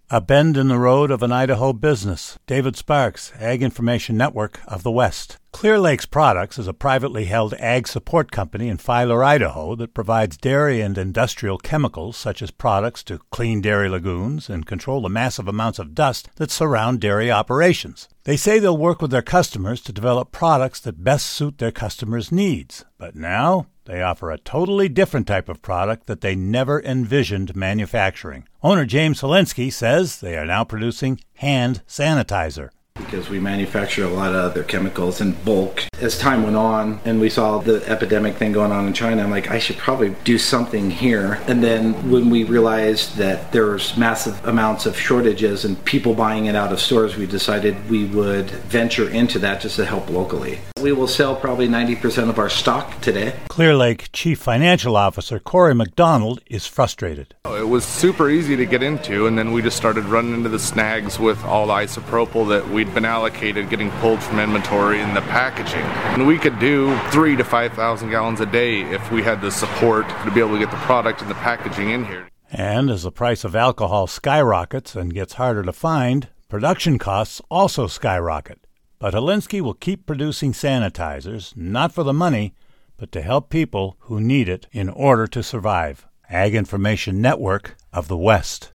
A bend in the road of an Idaho business. David Sparks, Ag Information Network of the West. Clear Lakes Products is a privately held ag support company in Filer, Idaho that provides dairy and industrial chemicals such as products to clean dairy lagoons and control the massive amounts of dust that surround dairy operations. They say they'll work with their customers to develop products that best suit their customers' needs. But now they offer a totally different type of product that they never envisioned manufacturing. Owner James Helinski says they are now producing hand sanitizer. Because we manufacture a lot of other chemicals in bulk. As time went on and we saw the epidemic thing going on in China, I'm like, I should probably do something here. And then when we realized that there was massive amounts of shortages and people buying it out of stores, we decided we would venture into that just to help locally. We will sell probably 90% of our stock today. Clear Lake Chief Financial Officer Corey McDonald is frustrated. It was super easy to get into, and then we just started running into the snags with all the isopropyl that we'd been allocated getting pulled from inventory and the packaging. And we could do 3,000 to 5,000 gallons a day if we had the support to be able to get the product and the packaging in here. And as the price of alcohol skyrockets and gets harder to find, production costs also skyrocket. But Helinski will keep producing sanitizers, not for the money, but to help people who need it in order to survive. Ag Information Network of the West.